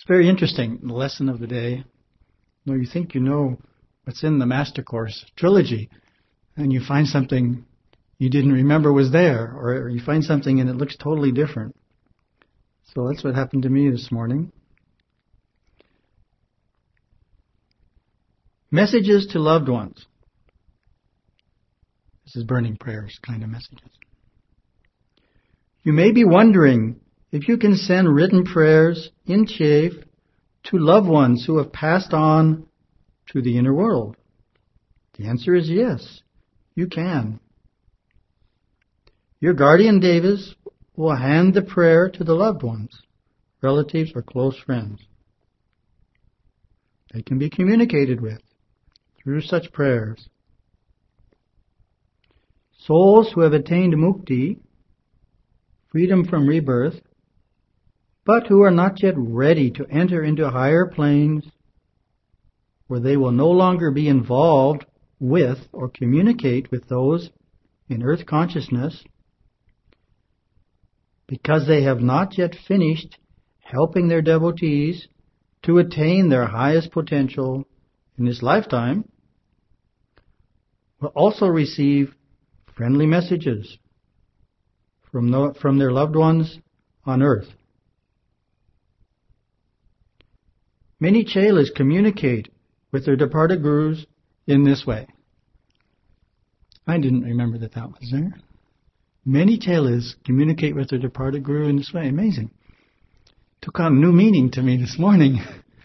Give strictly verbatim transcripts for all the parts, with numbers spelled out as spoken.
It's very interesting, the lesson of the day. You know, you think you know what's in the Master Course trilogy, and you find something you didn't remember was there, or you find something and it looks totally different. So that's what happened to me this morning. Messages to loved ones. This is burning prayers kind of messages. You may be wondering if you can send written prayers in chief to loved ones who have passed on to the inner world. The answer is yes, you can. Your guardian devas will hand the prayer to the loved ones, relatives or close friends. They can be communicated with through such prayers. Souls who have attained mukti, freedom from rebirth, but who are not yet ready to enter into higher planes where they will no longer be involved with or communicate with those in earth consciousness because they have not yet finished helping their devotees to attain their highest potential in this lifetime, will also receive friendly messages from, the, from their loved ones on earth. Many chelas communicate with their departed gurus in this way. I didn't remember that that was there. Many chelas communicate with their departed guru in this way. Amazing. Took on new meaning to me this morning.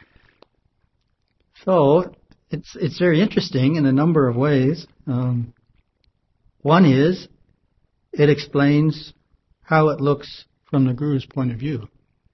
So, it's it's very interesting in a number of ways. Um, one is, it explains how it looks from the guru's point of view.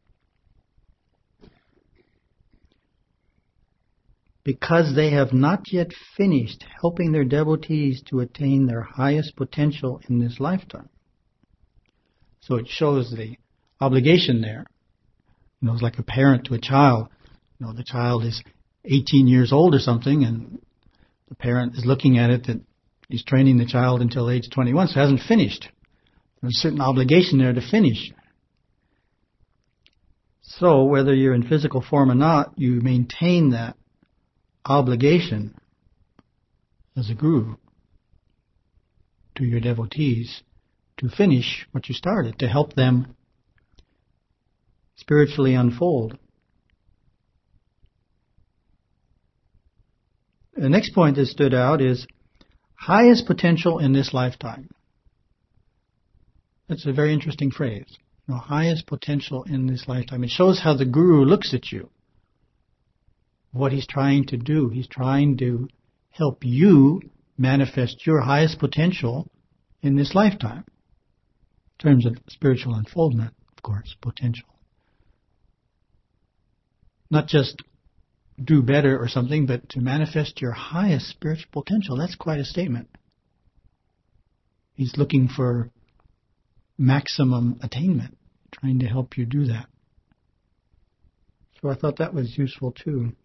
Because they have not yet finished helping their devotees to attain their highest potential in this lifetime. So it shows the obligation there. You know, it's like a parent to a child. You know, the child is eighteen years old or something, and the parent is looking at it that he's training the child until age twenty-one, so it hasn't finished. There's a certain obligation there to finish. So whether you're in physical form or not, you maintain that obligation as a guru to your devotees to finish what you started, to help them spiritually unfold. The next point that stood out is highest potential in this lifetime. That's a very interesting phrase. You know, highest potential in this lifetime. It shows how the guru looks at you. What he's trying to do. He's trying to help you manifest your highest potential in this lifetime. In terms of spiritual unfoldment, of course, potential. Not just do better or something, but to manifest your highest spiritual potential. That's quite a statement. He's looking for maximum attainment, trying to help you do that. So I thought that was useful too.